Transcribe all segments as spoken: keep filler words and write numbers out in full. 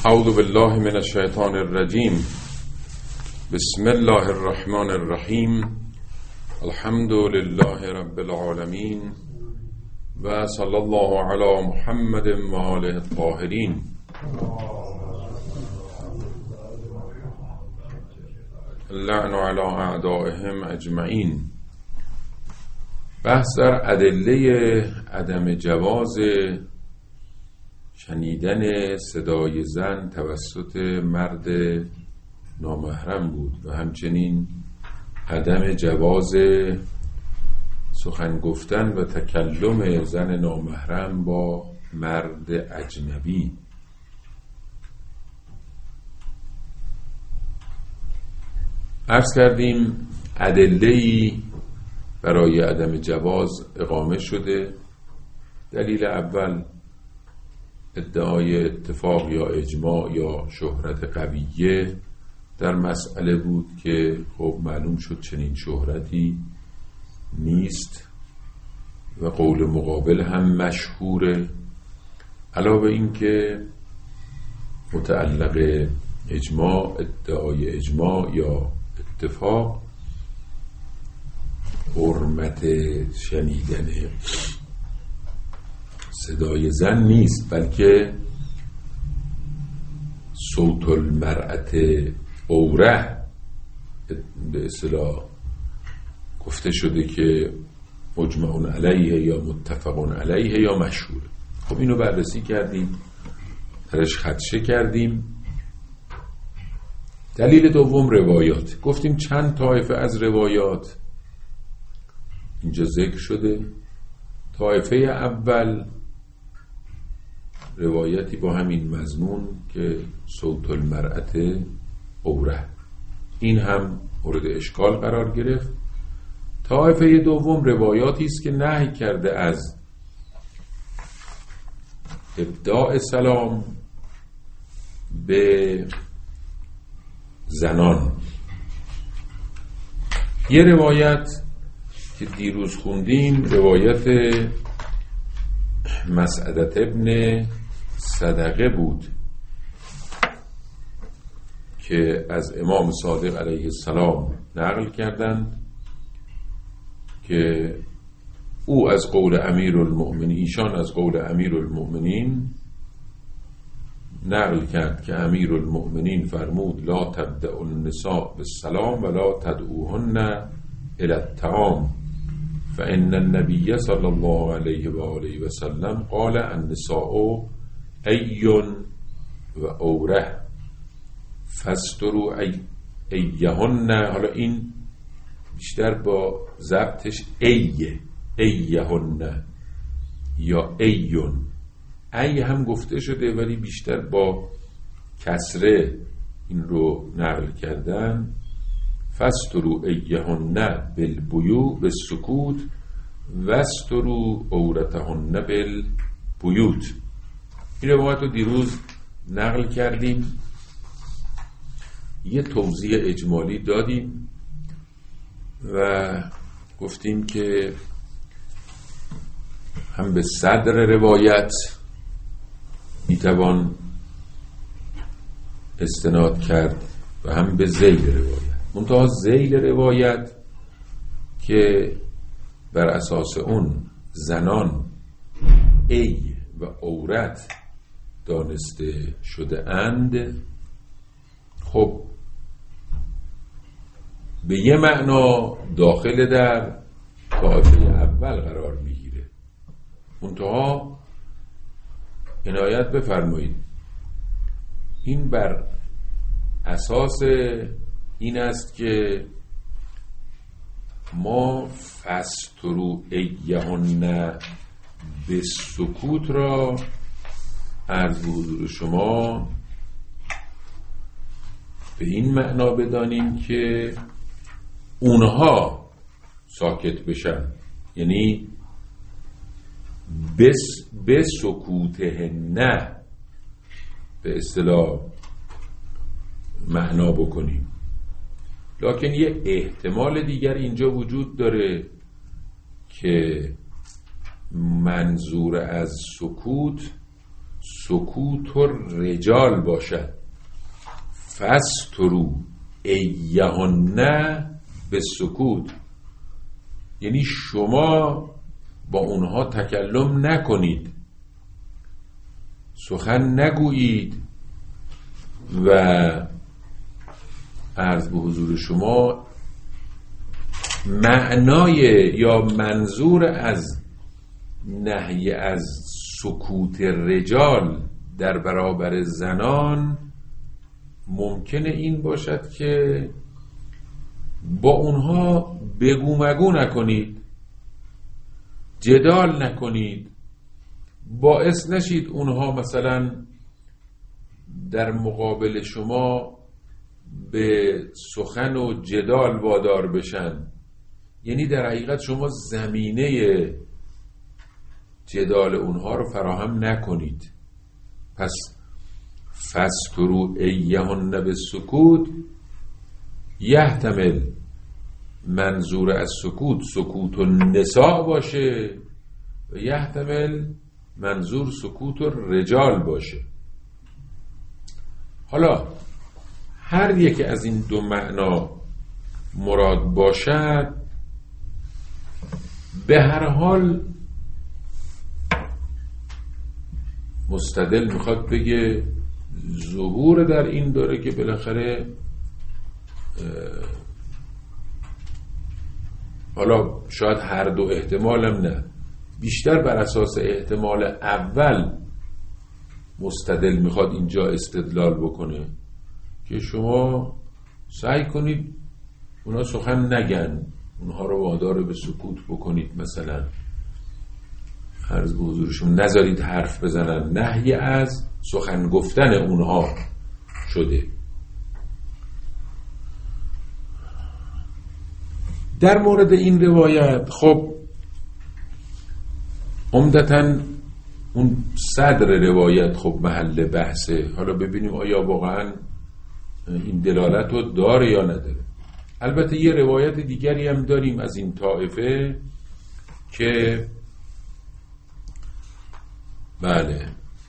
اعوذ بالله من الشیطان الرجیم. بسم الله الرحمن الرحیم. الحمد لله رب العالمین و صلی الله علی محمد و آله الطاهرین. اللعن علی اعدائهم اجمعین. بحث در ادله عدم جواز شنیدن صدای زن توسط مرد نامحرم بود و همچنین عدم جواز سخن گفتن و تکلم زن نامحرم با مرد اجنبی. عرض کردیم ادله‌ای برای عدم جواز اقامه شده. دلیل اول ادعای اتفاق یا اجماع یا شهرت قویه در مسئله بود که خب معلوم شد چنین شهرتی نیست و قول مقابل هم مشهوره. علاوه این که متعلق اجماع ادعای اجماع یا اتفاق حرمت شنیدن صدای زن نیست، بلکه صوت المرأت عوره به اصطلاح گفته شده که مجمع علیه یا متفق علیه یا مشهوره. خب اینو بررسی کردیم، درش خدشه کردیم. دلیل دوم روایات. گفتیم چند طایفه از روایات اینجا ذکر شده. طایفه اول روایتی با همین مضمون که صوت المرأت عوره، این هم مورد اشکال قرار گرفت. طایفه دوم روایاتی است که نهی کرده از ابداء سلام به زنان. یه روایت که دیروز خوندیم روایت مسعدة ابن صدقه بود که از امام صادق علیه السلام نقل کردند که او از قول امیر المؤمنین ایشان از قول امیر المؤمنین نقل کرد که امیر المؤمنین فرمود لا تبدأ النساء بالسلام ولا تدعوهن الى الطعام فإن النبي صلی الله علیه و آله و سلم قال النساء ای و عوره فاستروا ایهن. حالا این بیشتر با ضبطش ایه ایهن یا ایون. ای هم گفته شده ولی بیشتر با کسره این رو نقل کردن. فاستروا ایهن بالبیوع بالسکوت واستروا عورتهن بالبیوت. این روایت رو دیروز نقل کردیم، یه توضیح اجمالی دادیم و گفتیم که هم به صدر روایت میتوان استناد کرد و هم به ذیل روایت. منتها ذیل روایت که بر اساس اون زنان ای و عورت دانسته شده اند، خب به یه معنا داخل در طایفه اول قرار میگیره. منتها عنایت بفرمایید این بر اساس این است که ما فسترو ایهن به سکوت را عرض به حضور شما به این معنا بدانیم که اونها ساکت بشن، یعنی بس به سکوتهن به اصطلاح معنا بکنیم. لکن یه احتمال دیگر اینجا وجود داره که منظور از سکوت سکوت رجال باشد فاستروا ایهن به سکوت، یعنی شما با اونها تکلم نکنید، سخن نگویید و عرض به حضور شما معنای یا منظور از نهی از سکوت رجال در برابر زنان ممکنه این باشد که با اونها بگو مگو نکنید، جدال نکنید، باعث نشید اونها مثلا در مقابل شما به سخن و جدال وادار بشن، یعنی در حقیقت شما زمینه جدال اونها رو فراهم نکنید. پس فاستروا ایهن بالسکوت یحتمل منظور از سکوت سکوت النساء باشه و یحتمل منظور سکوت الرجال باشه. حالا هر یک از این دو معنا مراد باشد، به هر حال مستدل میخواد بگه ظهور در این داره که بالاخره حالا شاید هر دو احتمالم نه، بیشتر بر اساس احتمال اول مستدل میخواد اینجا استدلال بکنه که شما سعی کنید اونا سخن نگن، اونها رو وادار به سکوت بکنید، مثلا عرض به حضورشون نذارید حرف بزنن، نهی از سخن گفتن اونها شده. در مورد این روایت خب عمدتاً اون صدر روایت خب محل بحثه، حالا ببینیم آیا واقعاً این دلالت رو داره یا نداره. البته یه روایت دیگری هم داریم از این طائفه که بله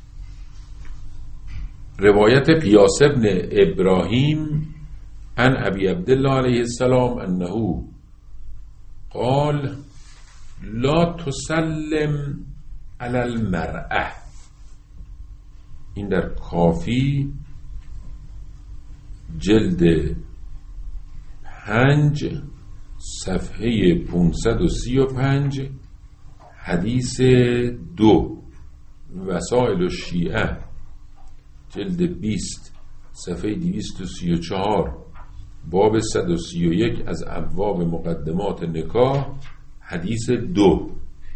روایت پیاس ابن ابراهیم عن ابی عبدالله علیه السلام انه قال لا تسلم علی المرأة. این در کافی جلد پنج صفحه پانصد و سی و پنج حدیث دو، وسائل الشیعه جلد بیست صفحه دویست و سی و چهار باب صد و سی و یک از ابواب مقدمات نکاح حدیث دو.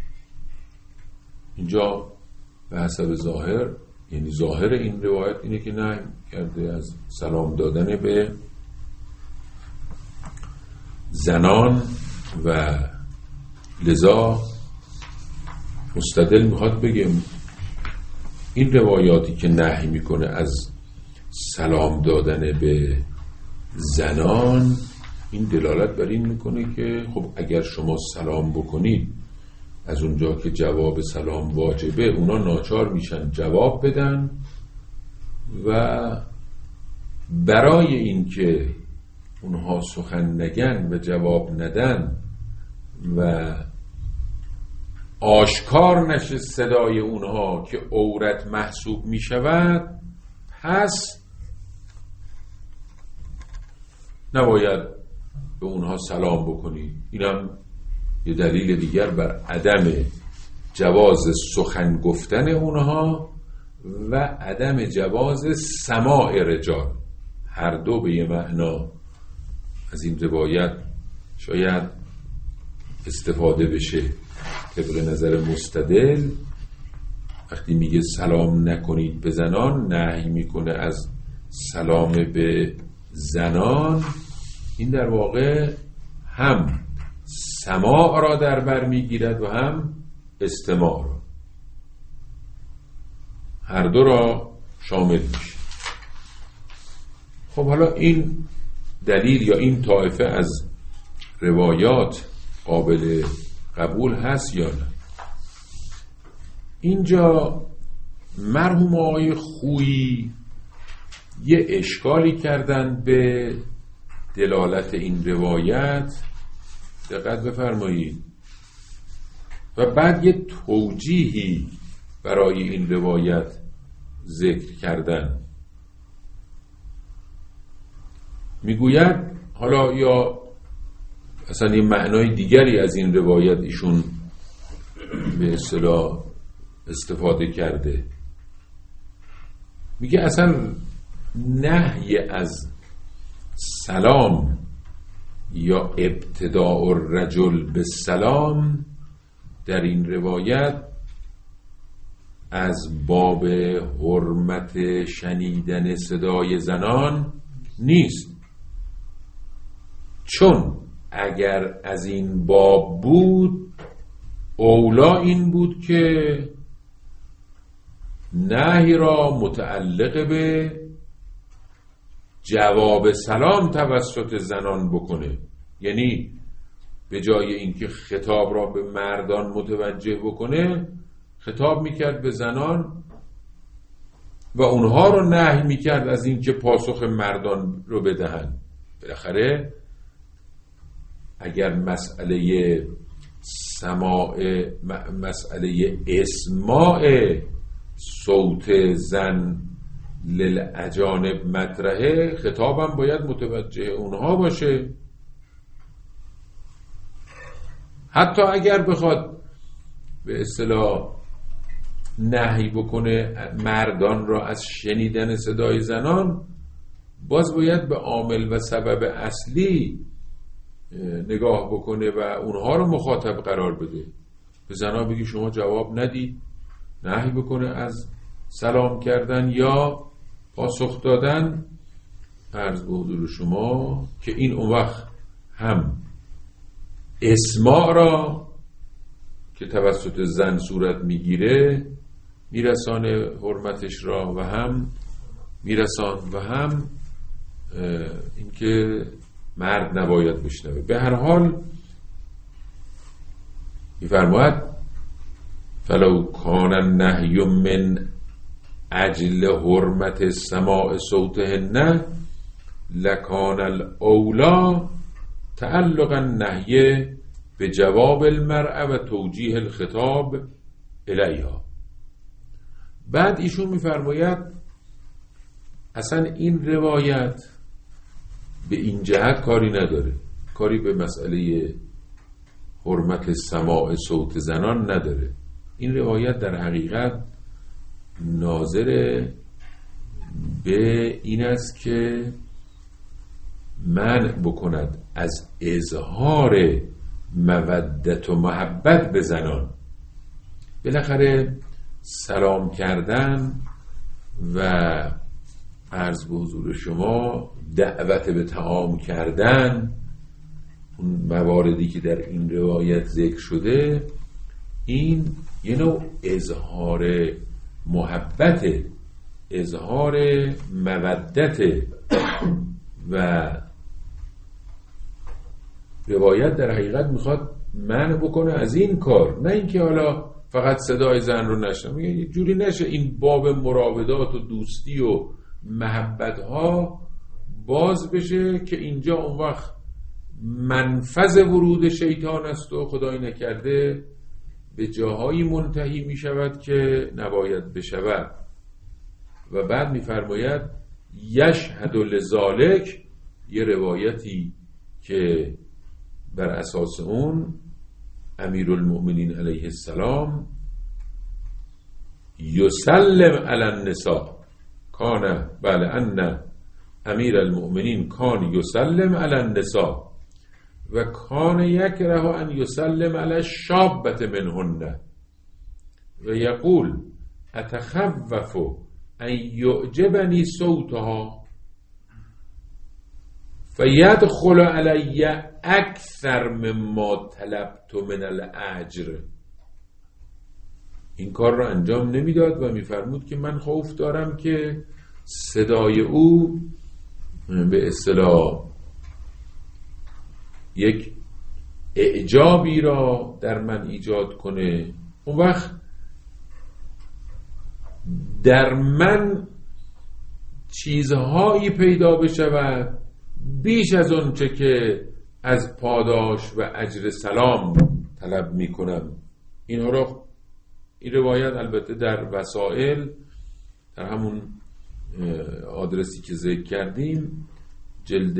اینجا به حسب ظاهر، یعنی ظاهر این روایت اینه که نه کرده از سلام دادن به زنان و لذا مستدل میخواد بگم این روایاتی که نهی میکنه از سلام دادن به زنان، این دلالت بر این میکنه که خب اگر شما سلام بکنید از اونجا که جواب سلام واجبه، اونا ناچار میشن جواب بدن و برای این که اونها سخن نگن و جواب ندن و آشکار نشه صدای اونها که عورت محسوب می شود، پس نباید به اونها سلام بکنی. اینم یه دلیل دیگر بر عدم جواز سخن گفتن اونها و عدم جواز سماع رجال. هر دو به یه معنا از این روایت شاید استفاده بشه. طبق نظر مستدل وقتی میگه سلام نکنید به زنان، نهی میکنه از سلام به زنان، این در واقع هم سماع را در بر میگیرد و هم استماع را، هر دو را شامل میشه. خب حالا این دلیل یا این طایفه از روایات قابل قبول هست یا نه؟ اینجا مرحوم آقای خویی یه اشکالی کردن به دلالت این روایت، دقت بفرمایید، و بعد یه توجیهی برای این روایت ذکر کردن. میگوید حالا یا اصلا یه معنای دیگری از این روایت ایشون به اصطلاح استفاده کرده. میگه اصلا نهی از سلام یا ابتداء الرجل به سلام در این روایت از باب حرمت شنیدن صدای زنان نیست، چون اگر از این باب بود اولا این بود که نهی را متعلق به جواب سلام توسط زنان بکنه، یعنی به جای اینکه خطاب را به مردان متوجه بکنه خطاب میکرد به زنان و اونها رو نهی میکرد از اینکه پاسخ مردان رو بدهن. بالاخره اگر مسئله سماع مسئله اسماع صوت زن للاجانب مطرحه، خطابم باید متوجه اونها باشه. حتی اگر بخواد به اصطلاح نهی بکنه مردان را از شنیدن صدای زنان، باز باید به عامل و سبب اصلی نگاه بکنه و اونها رو مخاطب قرار بده. به زنها بگی شما جواب ندید، نهی بکنه از سلام کردن یا پاسخ دادن. عرض به حضور شما که این اون وقت هم اسماع را که توسط زن صورت میگیره میرسانه حرمتش را، و هم میرسان و هم اینکه مرد نباید بشنوه. به هر حال میفرماید فلو کان النهی من اجل حرمت سماع صوتهن لکان الاولا تعلق النهی به جواب المرأة و توجیه الخطاب الیها. بعد ایشون میفرماید اصلا این روایت به این جهت کاری نداره، کاری به مسئله حرمت سماع صوت زنان نداره. این روایت در حقیقت ناظر به این است که منع بکند از اظهار مودت و محبت به زنان. بالاخره سلام کردن و عرض به حضور شما دعوت به طعام کردن، اون مواردی که در این روایت ذکر شده، این یه نوع اظهار محبت، اظهار مودت و روایت در حقیقت میخواد منع بکنه از این کار، نه اینکه حالا فقط صدای زن رو نشنم. میگه یه جوری نشه این باب مراودات و دوستی و محبت ها باز بشه که اینجا اون وقت منفذ ورود شیطان است و خدای نکرده به جاهایی منتهی می شود که نباید بشود. و بعد می فرماید یشهد لذالک، یه روایتی که بر اساس اون امیرالمؤمنین علیه السلام یسلم علی النساء کان بله ان امیر المؤمنین کان یسلم علی النساء و کان یکره ان یسلم علی الشابة منهن و یقول اتخوف ان یعجبنی صوتها فیدخل علی اکثر مما طلبت من الاجر. این کار را انجام نمیداد و میفرمود که من خوف دارم که صدای او به اصطلاح یک اعجابی را در من ایجاد کنه، اون وقت در من چیزهایی پیدا بشود بیش از اون چه که از پاداش و اجر سلام طلب می کنم. اینها رو این روایت البته در وسائل در همون آدرسی که ذکر کردیم جلد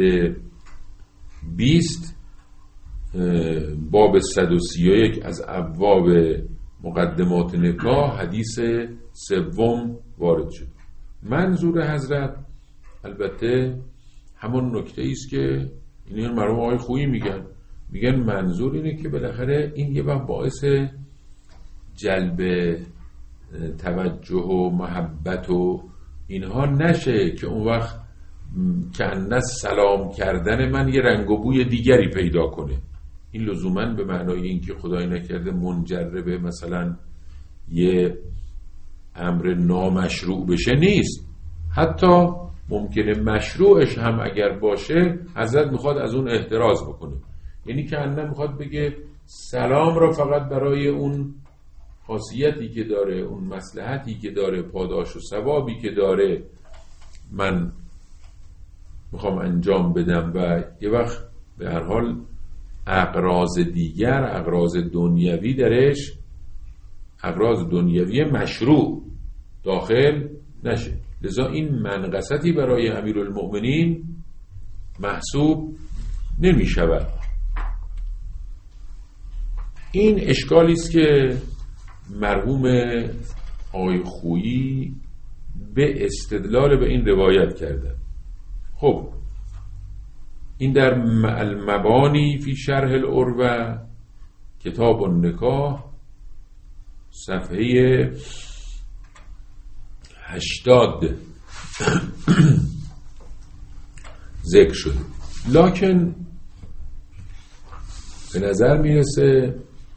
بیست باب صد و سی و یک از ابواب مقدمات نکاح حدیث سوم وارد شد. منظور حضرت البته همون نکته است که این مرحوم آقای خویی میگن میگن منظور اینه که بالاخره این یه وقت باعث جلب توجه و محبت و اینها نشه که اون وقت که انه سلام کردن من یه رنگ و بوی دیگری پیدا کنه. این لزوماً به معنای این که خدای نکرده منجر به مثلا یه امر نامشروع بشه نیست. حتی ممکنه مشروعش هم اگر باشه حضرت میخواد از اون احتراز بکنه. یعنی که انه میخواد بگه سلام را فقط برای اون خاصیتی که داره، اون مصلحتی که داره، پاداش و ثوابی که داره من میخوام انجام بدم و یه وقت به هر حال اغراض دیگر، اغراض دنیوی درش، اغراض دنیوی مشروع داخل نشه. لذا این منقصتی برای امیرالمؤمنین محسوب نمی شود. این اشکالی است که مرحوم آقای خویی به استدلال به این روایت کرده. خب این در المبانی فی شرح العروة کتاب النکاح صفحه هشتاد ذکر شده. لکن به نظر میرسه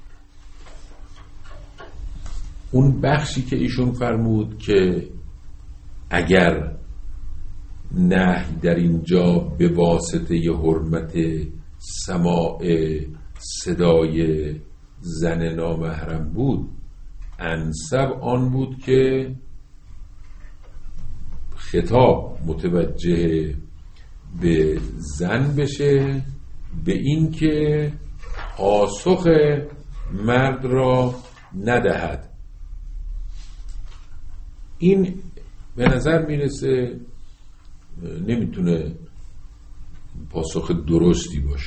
اون بخشی که ایشون فرمود که اگر نهی در اینجا به واسطه ی حرمت سماع صدای زن نامحرم بود، انسب آن بود که خطاب متوجه به زن بشه، به این که پاسخ مرد را ندهد. این به نظر میرسه نمیتونه پاسخ درستی باشه.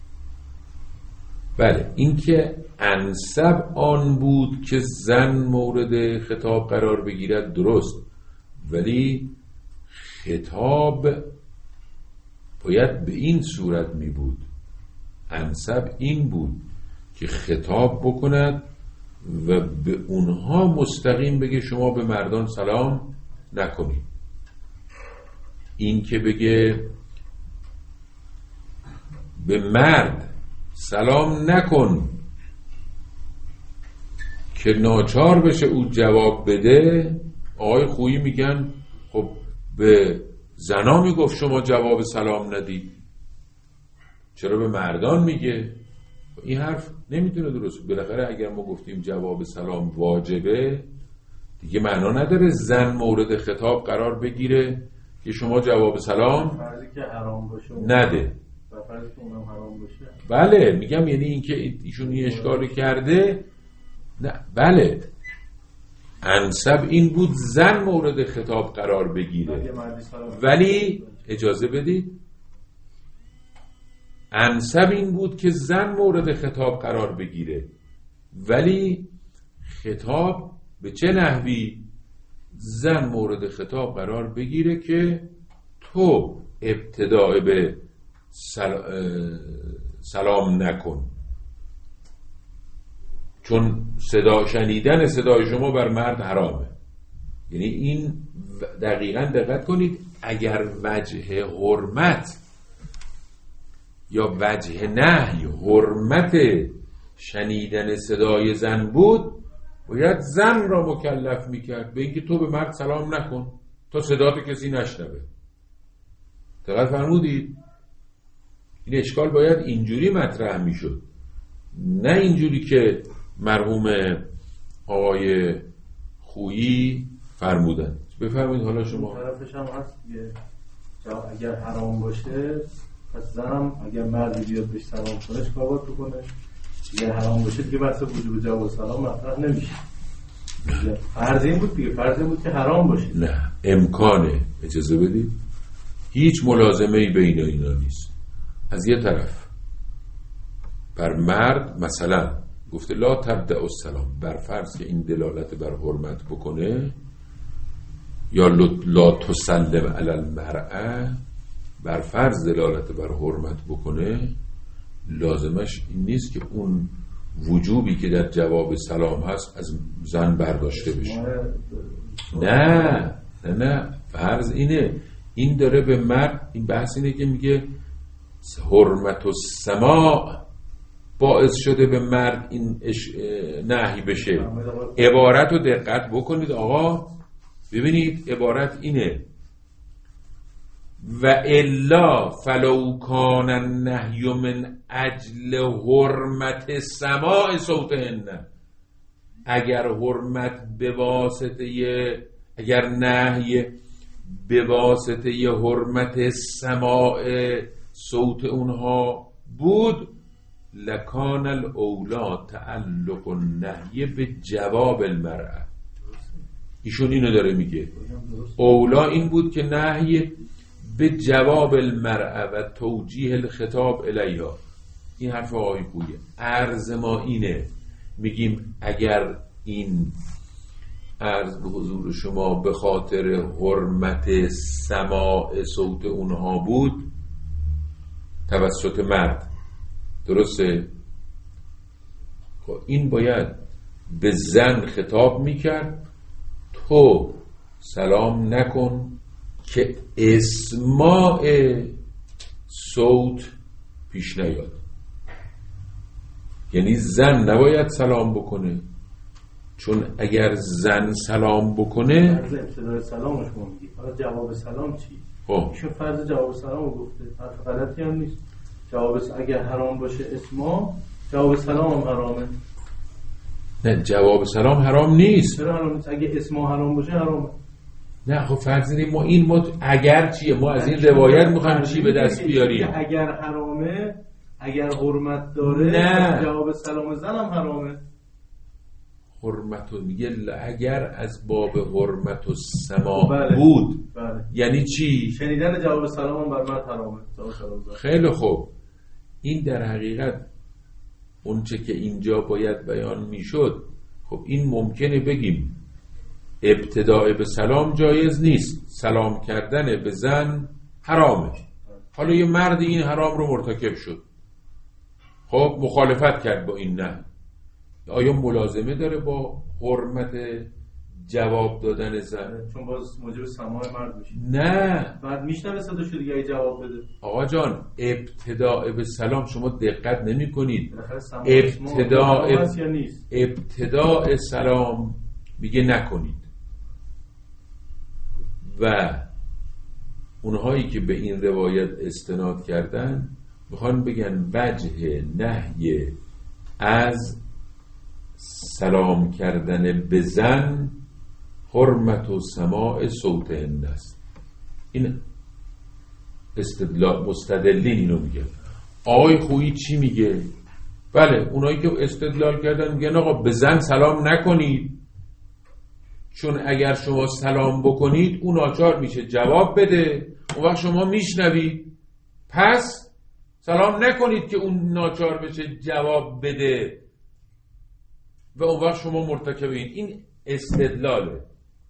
بله، این که انسب آن بود که زن مورد خطاب قرار بگیرد درست، ولی خطاب باید به این صورت می بود. انسب این بود که خطاب بکند و به اونها مستقیم بگه شما به مردان سلام نکنید. این که بگه به مرد سلام نکن که ناچار بشه او جواب بده، آقای خویی میگن خب به زنا میگفت شما جواب سلام ندید، چرا به مردان میگه؟ این حرف نمیتونه درست. بالاخره اگر ما گفتیم جواب سلام واجبه دیگه معنا نداره زن مورد خطاب قرار بگیره که شما جواب سلام فرضی که حرام باشه نده. و فرضی که اونم حرام باشه. بله میگم یعنی این که ایشون این اشکال کرده. نه بله، انسب این بود زن مورد خطاب قرار بگیره، ولی اجازه بدید انسب این بود که زن مورد خطاب قرار بگیره، ولی خطاب به چه نحوی؟ زن مورد خطاب قرار بگیره که تو ابتداء به سلام نکن، چون صدا شنیدن صدای شما بر مرد حرامه. یعنی این دقیقاً دقت کنید، اگر وجه حرمت یا وجه نهی حرمت شنیدن صدای زن بود، باید زن را مکلف میکرد به اینکه تو به مرد سلام نکن تا صدات کسی نشنوه. دقت فرمودید؟ این اشکال باید اینجوری مطرح میشد، نه اینجوری که مرحوم آقای خویی فرمودن. بفرمایید حالا شما. طرفش هم هست دیگه، اگر حرام باشه پس زنم اگر مردی بیاد بهش سلام کنه چیکار باید بکنه؟ اگر حرام باشه دیگه بحث وجوب جواب سلام مطرح نمیشه. فرض این بود دیگه، فرض این بود که حرام باشه. نه، امکانه، اجازه بدید، هیچ ملازمه‌ای بین اینا نیست. از یه طرف بر مرد مثلا گفته لا تبدأ السلام، بر فرض که این دلالت بر حرمت بکنه، یا لا تسلم علی المرأة، بر فرض دلالت بر حرمت بکنه، لازمش این نیست که اون وجوبی که در جواب سلام هست از زن برداشته بشه. نه نه نه فرض اینه، این داره به مرد، این بحث اینه که میگه حرمت السماع باعث شده به مرد این نهی بشه. عبارت رو دقت بکنید آقا، ببینید عبارت اینه و الا فلو کان النهی من اجل حرمت سماع صوتهن، اگر حرمت به واسطه اگر نهی به واسطه حرمت سماع صوت اونها بود، لکان الاولا تعلق النهی به جواب المرأة. ایشون اینو داره میگه، اولا این بود که نهی به جواب المرأة و توجیه الخطاب الیها. این حرف آقای خویه. عرض ما اینه، میگیم اگر این عرض به حضور شما به خاطر حرمت سماع صوت اونها بود توسط مرد، درسته؟ خب این باید به زن خطاب میکرد تو سلام نکن که اسماع صوت پیش نیاد. یعنی زن نباید سلام بکنه، چون اگر زن سلام بکنه فرض ابتدای سلامش میگی، حالا جواب سلام چی؟ خب ایشون فرض جواب سلام رو گفته، حرف غلطی هم نیست. جواب اگر حرام باشه اسما، جواب سلام هم حرامه. نه جواب سلام حرام نیست. چرا حرام نیست؟ اگه اسما حرام باشه حرامه. نه خب فرض اینه ما این ما اگر چیه، ما از این روایت میخوایم چی به دست بیاریم؟ اگر حرامه، اگر حرمت داره، نه جواب سلام زن هم حرامه. حرمت میگه اگر از باب حرمت و سما بله. بود بله. یعنی چی؟ شنیدن جواب سلام هم بر من حرامه. خیلی خوب، این در حقیقت اونچه که اینجا باید بیان میشد. خب این ممکنه بگیم ابتداء به سلام جایز نیست، سلام کردن به زن حرامه. حالا یه مرد این حرام رو مرتکب شد، خب مخالفت کرد با این، نه آیا ملازمه داره با حرمت جواب دادن زن؟ چون باز موجب سماع مرد میشه. نه بعد میشنوه صداشو دیگه ای جواب بده. آقا جان ابتداء به سلام شما دقت نمی کنید. ابتداء ابتداء سلام میگه نکنید و اونهایی که به این روایت استناد کردن میخوان بگن وجه نهی از سلام کردن به زن حرمت و سماع صوت هند است. این استدلال مستدلین اینو میگه. آقای خویی چی میگه؟ بله اونایی که استدلال کردن میگن آقا به زن سلام نکنید، چون اگر شما سلام بکنید اون ناچار میشه جواب بده، اون وقت شما میشنوید، پس سلام نکنید که اون ناچار بشه جواب بده و اون وقت شما مرتکبین. این استدلاله.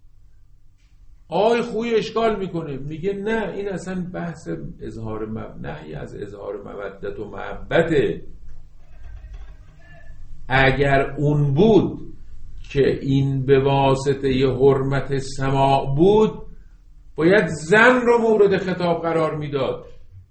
آقای خویی اشکال میکنه، میگه نه این اصلا بحث اظهار مبنی از اظهار مودت و محبته. اگر اون بود که این به واسطه ی حرمت سماع بود باید زن رو مورد خطاب قرار میداد.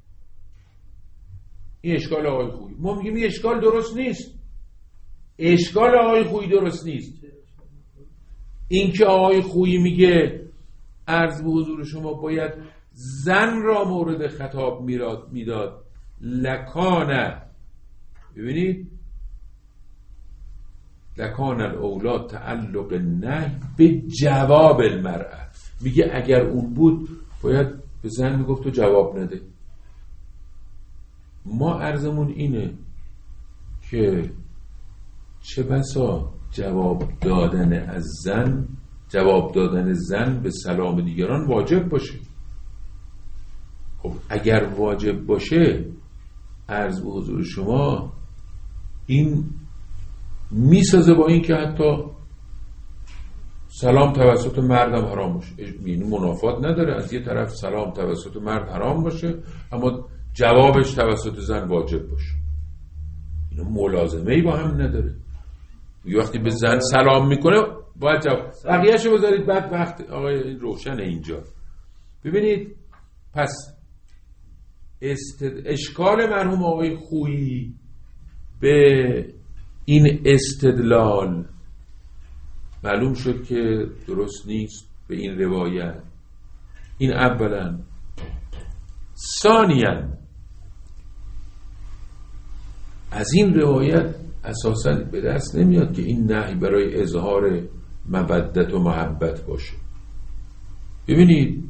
این اشکال آقای خویی. ما میگیم این اشکال درست نیست. اشکال آقای خویی درست نیست. این که آقای خویی میگه عرض به حضور شما باید زن را مورد خطاب میداد، لکانه، ببینید لکان الاولاد تعلق نهی به جواب المرأة. میگه اگر اون بود باید به زن میگفت تو جواب نده. ما عرضمون اینه که چه بسا جواب دادن از زن، جواب دادن زن به سلام دیگران واجب باشه. خب اگر واجب باشه، عرض به حضور شما این میسازه با این که حتی سلام توسط مردم حرام باشه. این منافات نداره، از یه طرف سلام توسط مرد حرام باشه اما جوابش توسط زن واجب باشه. این ملازمه ای با هم نداره. یه وقتی به زن سلام میکنه باید جواب، بقیه‌شو بذارید بعد وقت. آقای روشن اینجا ببینید، پس استد... اشکال مرحوم آقای خویی به این استدلال معلوم شد که درست نیست به این روایت. این اولا. ثانیاً از این روایت اساساً به دست نمیاد که این نهی برای اظهار مودت و محبت باشه. ببینید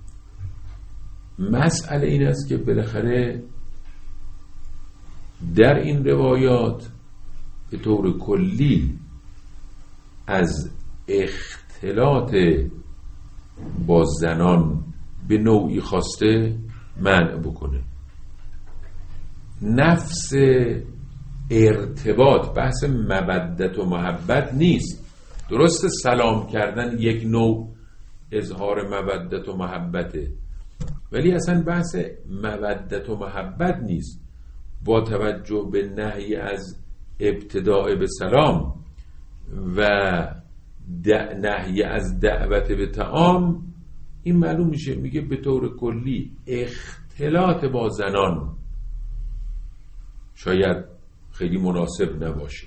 مسئله این است که بالاخره در این روایات به طور کلی از اختلاط با زنان به نوعی خواسته منع بکنه. نفس ارتباط بحث مودت و محبت نیست. درست سلام کردن یک نوع اظهار مودت و محبته، ولی اصلا بحث مودت و محبت نیست. با توجه به نهی از ابتداء به سلام و نهی از دعوت به طعام، این معلوم میشه میگه به طور کلی اختلاط با زنان شاید خیلی مناسب نباشه.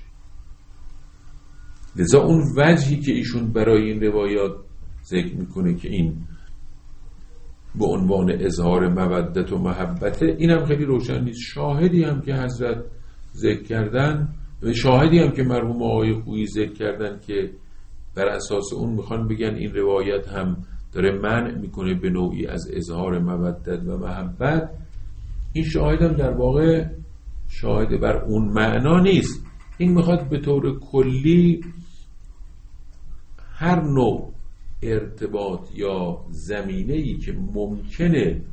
لذا اون وجهی که ایشون برای این روایات ذکر میکنه که این به عنوان اظهار مودت و محبته، این هم خیلی روشن نیست. شاهدی هم که حضرت ذکر کردن و شاهدی هم که مرحوم آقای خویی ذکر کردن که بر اساس اون میخوان بگن این روایت هم داره منع میکنه به نوعی از اظهار مودت و محبت، این شاهد هم در واقع شاهد بر اون معنا نیست. این میخواد به طور کلی هر نوع ارتباط یا زمینه‌ای که ممکنه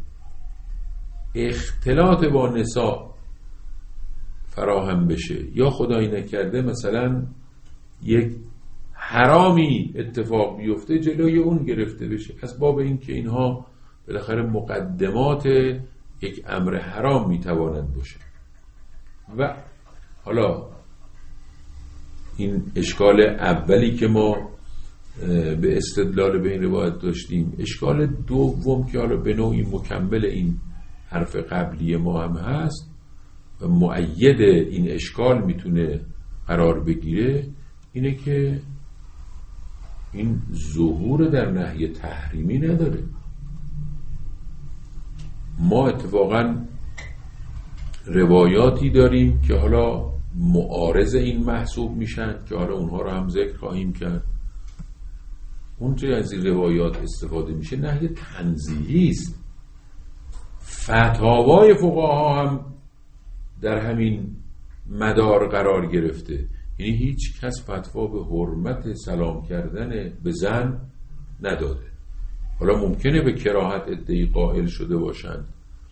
اختلاط با نساء فراهم بشه یا خدایی نکرده مثلا یک حرامی اتفاق بیفته جلوی اون گرفته بشه، از باب این که اینها بالاخره مقدمات یک امر حرام میتواند باشه. و حالا این اشکال اولی که ما به استدلال به این روایت داشتیم. اشکال دوم که حالا به نوعی مکمل این حرف قبلی ما هم هست و مؤید این اشکال میتونه قرار بگیره، اینه که این ظهور در نهی تحریمی نداره. ما اتفاقا روایاتی داریم که حالا معارض این محسوب میشن که حالا اونها رو هم ذکر خواهیم کرد. اونجا از این روایات استفاده میشه نهی تنزیهی است. فتاوای فقها هم در همین مدار قرار گرفته، یعنی هیچ کس فتوا به حرمت سلام کردن به زن نداده. حالا ممکنه به کراهت ادعی قائل شده باشند،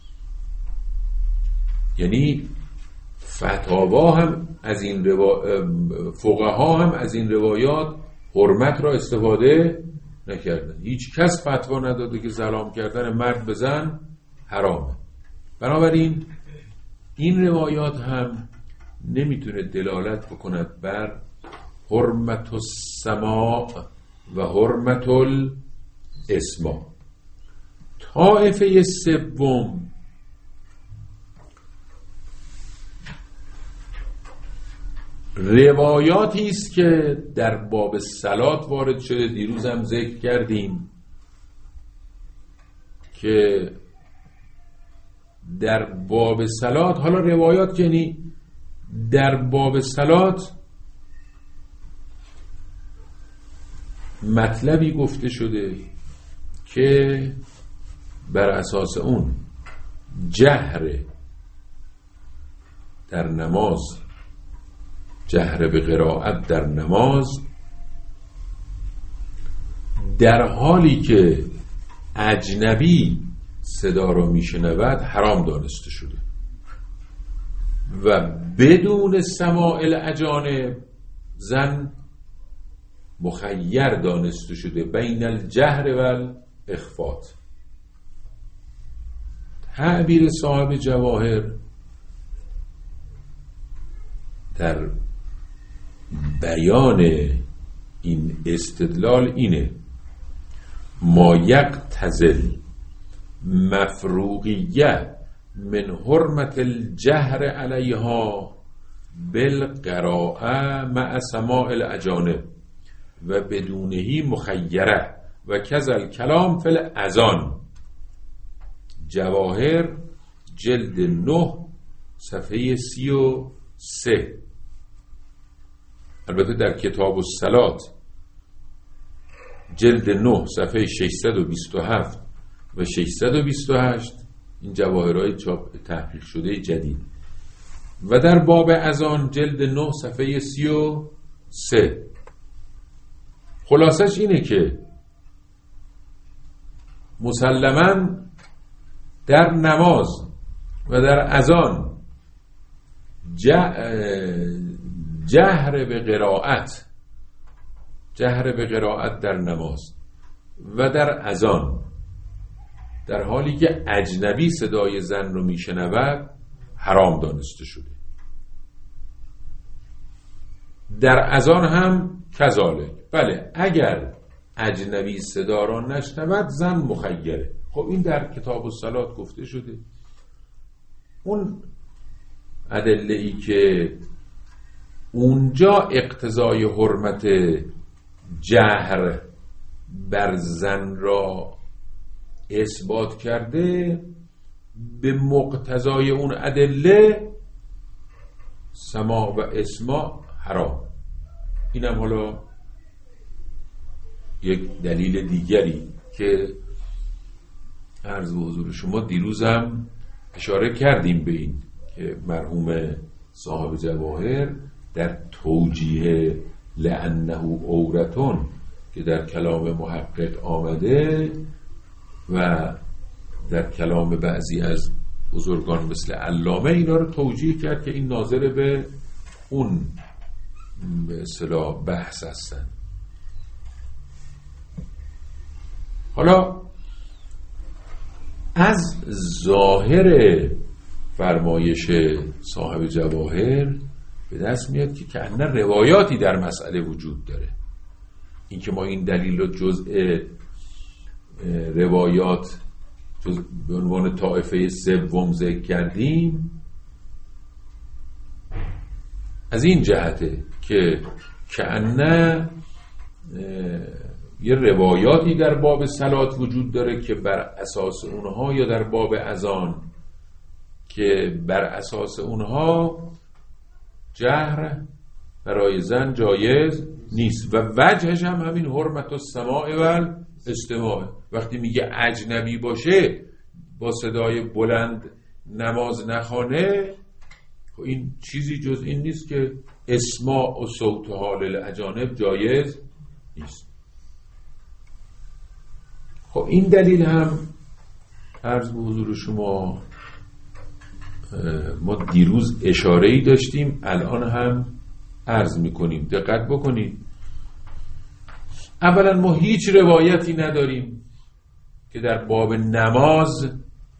یعنی فتاوا هم از این روا... فقها هم از این روایات حرمت را استفاده نکردن. هیچ کس فتوا نداده که سلام کردن مرد به زن حرامه. بنابراین این روایات هم نمیتونه دلالت بکند بر حرمت السماع و حرمت الاسماع. طائفه سوم روایاتی است که در باب صلات وارد شده. دیروز هم ذکر کردیم که در باب صلات، حالا روایات یعنی در باب صلات مطلبی گفته شده که بر اساس اون جهر در نماز، جهر به قرائت در نماز، در حالی که اجنبی صدا را میشنود حرام دانسته شده و بدون سماع الاجانب زن مخیر دانسته شده بین الجهر و الاخفات. تعبیر صاحب جواهر در بیان این استدلال اینه: ما یقتضی مفروغیه من حرمت الجهر علیها بالقراءه مع سماع الاجانب و بدونهی مخیره و کذل کلام فی الاذان. جواهر جلد نه صفحه سی و سه. البته در کتاب الصلات جلد نه صفحه ششصد و بیست و هفت و ششصد و بیست و هشت این جواهرهای چاپ تحقیق شده جدید، و در باب اذان جلد نه صفحه سی و سه. خلاصش اینه که مسلماً در نماز و در اذان جهر به قرائت جهر به قرائت در نماز و در اذان در حالی که اجنبی صدای زن رو میشنود حرام دانسته شده. در اذان هم کذالک. بله، اگر اجنبی صدا را نشنود زن مخیره. خب این در کتاب الصلات گفته شده. اون ادله ای که اونجا اقتضای حرمت جهر بر زن را اثبات کرده، به مقتضای اون ادله سماع و اسماع حرام. اینم حالا یک دلیل دیگری که عرض به حضور شما دیروزم اشاره کردیم به این که مرحوم صاحب جواهر در توجیه لأنه عورتون که در کلام محقق آمده و در کلام بعضی از بزرگان مثل علامه اینا رو توجیه کرد که این ناظر به اون به اصطلاح بحث هستن. حالا از ظاهر فرمایش صاحب جواهر به دست میاد که کأنه روایاتی در مسئله وجود داره. این که ما این دلیل رو جزء روایات جزء به عنوان طائفه سوم ذکر کردیم از این جهته که کأنه یه روایاتی در باب صلات وجود داره که بر اساس اونها، یا در باب اذان که بر اساس اونها جهر برای زن جایز نیست و وجهش هم همین حرمت السماع و استماع. وقتی میگه اجنبی باشه با صدای بلند نماز نخوانه، این چیزی جز این نیست که اسماع و صوت حال الاجانب جایز نیست. خب این دلیل هم عرض به حضور شما ما دیروز اشاره‌ای داشتیم، الان هم عرض میکنیم. دقت بکنید. اولا ما هیچ روایتی نداریم که در باب نماز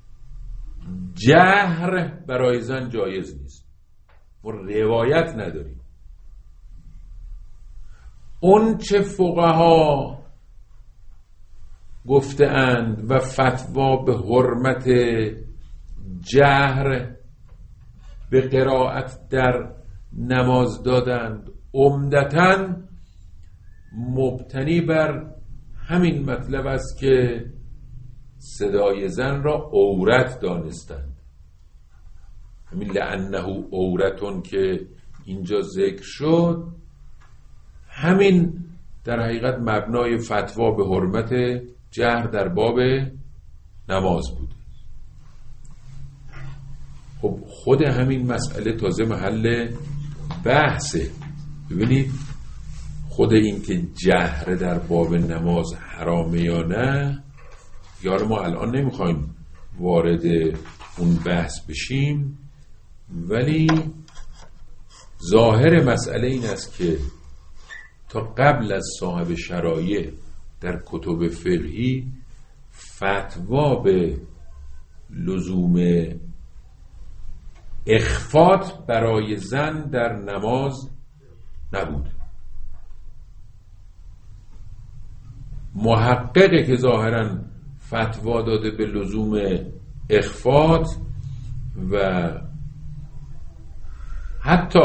جهر برای زن جایز نیست. ما روایت نداریم. اون چه فقها گفته اند و فتوا به حرمت جهر به قرائت در نماز دادند عمدتاً مبتنی بر همین مطلب است که صدای زن را عورت دانستند. همین لأنه عورتون که اینجا ذکر شد، همین در حقیقت مبنای فتوا به حرمت جهر در باب نماز بود. خب خود همین مسئله تازه محل بحثه. ببینید خود این که جهر در باب نماز حرامه یا نه، یا ما الان نمیخوایم وارد اون بحث بشیم، ولی ظاهر مسئله این است که تا قبل از صاحب شرایع در کتب فقهی فتوا به لزوم اخفات برای زن در نماز نبود. محققه که ظاهراً فتوا داده به لزوم اخفات و حتی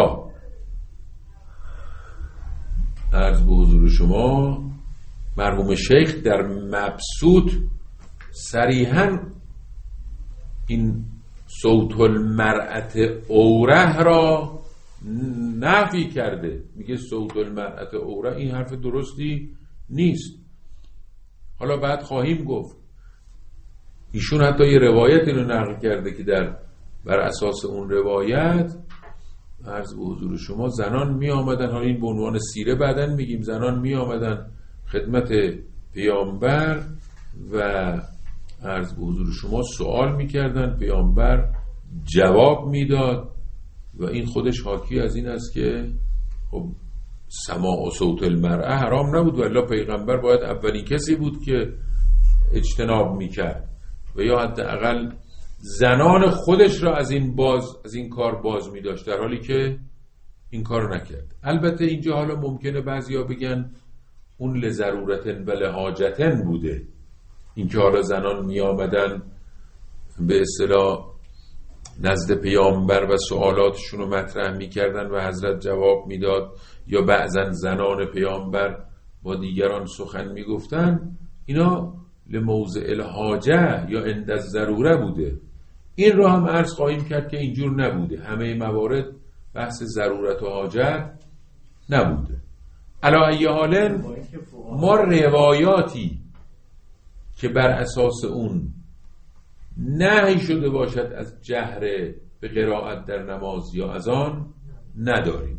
عرض به حضور شما مرحوم شیخ در مبسوط صریحاً این صوت المرأت اوره را نفی کرده. میگه صوت المرأت اوره این حرف درستی نیست. حالا بعد خواهیم گفت ایشون حتی یه روایت رو نقل کرده که در بر اساس اون روایت عرض به حضور شما زنان می آمدن، حالا این به عنوان سیره بعدن میگیم، زنان می آمدن خدمت پیامبر و عرض به حضور شما سوال میکردن، پیامبر جواب میداد و این خودش حاکی از این است که خب سماع و صوت المرأه حرام نبود و الا پیغمبر باید اولین کسی بود که اجتناب میکرد و یا حداقل زنان خودش را از این باز از این کار باز می‌داشت، در حالی که این کارو نکرد. البته اینجا حالا ممکنه بعضیا بگن اون لضرورتن و لحاجتن بوده، این که حالا زنان می آمدن به اصطلاح نزد پیامبر و سوالاتشون رو مطرح می کردن و حضرت جواب می داد، یا بعضا زنان پیامبر با دیگران سخن می گفتن، اینا لموضع الحاجه یا عند الضروره بوده. این رو هم عرض خواهیم کرد که اینجور نبوده، همه موارد بحث ضرورت و حاجت نبوده. علی ای حال ما روایاتی که بر اساس اون نهی شده باشد از جهر به قرائت در نماز یا اذان نداریم.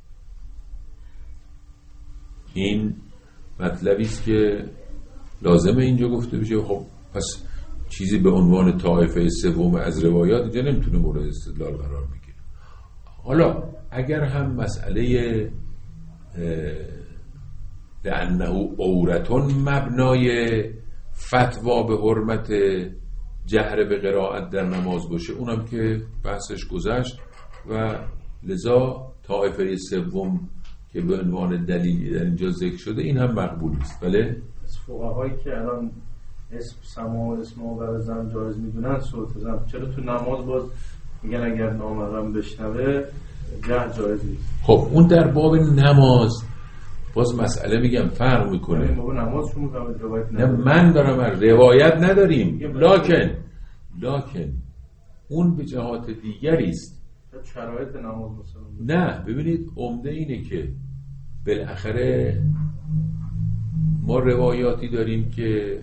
این مطلبی است که لازمه اینجا گفته بشه. خب پس چیزی به عنوان طایفه سوم از روایات اینجا نمیتونه مورد استدلال قرار بگیره. حالا اگر هم مسئله لأنه عورتون مبنای فتوا به حرمت جهر به قرائت در نماز باشه، اونم که بحثش گذشت و لذا طایفه سوم که به عنوان دلیلی در اینجا ذکر شده این هم مقبول است. بله فقهایی که الان اسم سما و اسم آور زن جایز میدونن صوت زن، چرا تو نماز باز میگن اگر نامحرم بشنوه جهر جایز نیست؟ خب اون در باب نماز باز مسئله میگم فرق میکنه. باب نماز شما روایت نه من دارم روایت نداریم، لکن لکن اون به جهات دیگری است. شرایط نماز مثلا نه ببینید عمده اینه که بالاخره ما روایاتی داریم که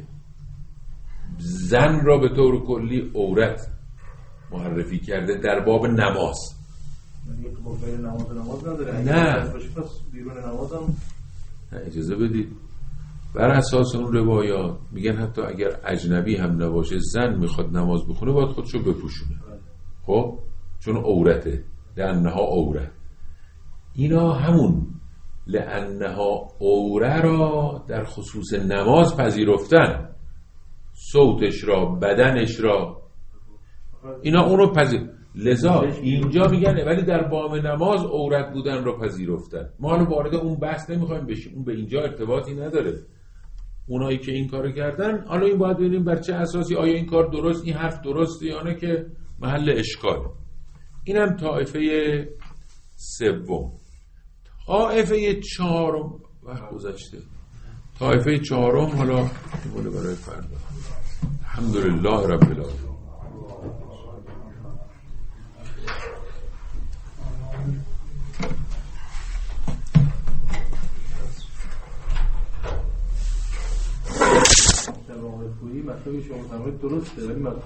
زن را به طور کلی عورت معرفی کرده در باب نماز. نماز نماز نداره. نه بیرون نماز هم اجازه بدید، بر اساس اون روایات میگن حتی اگر اجنبی هم نباشه زن میخواد نماز بخونه باید خودشو بپوشونه. خب چون عورته، لأنها عوره. اینا همون لأنها عوره را در خصوص نماز پذیرفتن، صوتش را، بدنش را، اینا اونو پذیر. لذا اینجا میگن ولی در باب نماز عورت بودن رو پذیرفتن. ما حالا وارد اون بحث نمیخوایم بشیم، اون به اینجا ارتباطی نداره. اونایی که این کارو کردن، حالا این باید ببینیم بر چه اساسی، آیا این کار درست، این حرف درسته یا نه که محل اشکاله. اینم طایفه سوم. طایفه چهارم وقت گذشته. طایفه چهارم حالا مال برای فردا. الحمدلله رب العالمین. جناب آقای پویی مطلبی شما فرمایید درسته، ولی